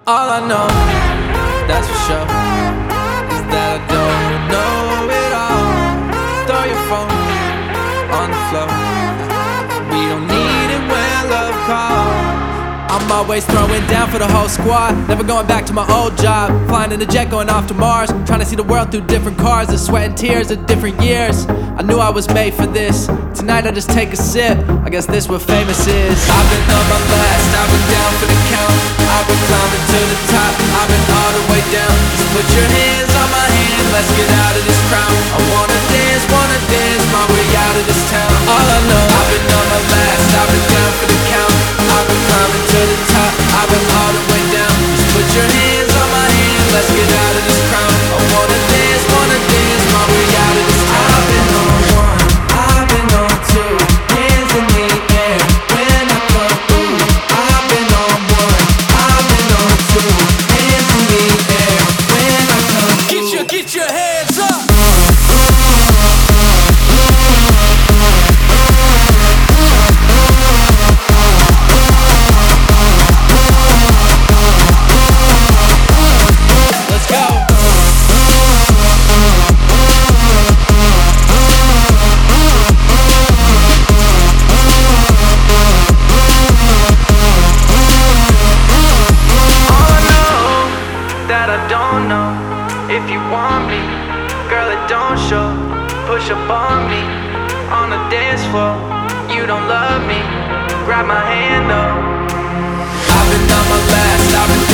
All I know, that's for sure, is that I don't know it all. Throw your phone on the floor. We don't need it when love calls. I'm always throwing down for the whole squad. Never going back to my old job. Flying in a jet going off to Mars. Trying to see the world through different cars. The sweat and tears of different years. I knew I was made for this. Tonight I just take a sip. I guess this what famous is. I've been on my last, I've been down for the count. I've been climbing to the top, I've been all the way down. So put your hands on my hand, let's get out of this crowd. I wanna dance my way out of this town. All I know, I've been on my last, I've been down for the count. I've been climbing to the top, I've been all the way down. Just put your hands on my hand, let's get out of this crowd. I wanna dance my way out of this town. I've been on one, I've been on two, hands in the air when I come through. I've been on one, I've been on two, hands in the air when I come through. Get your hands up. If you want me, girl, it don't show. Push up on me, on the dance floor. You don't love me, grab my hand, though. I've been on my last, I've been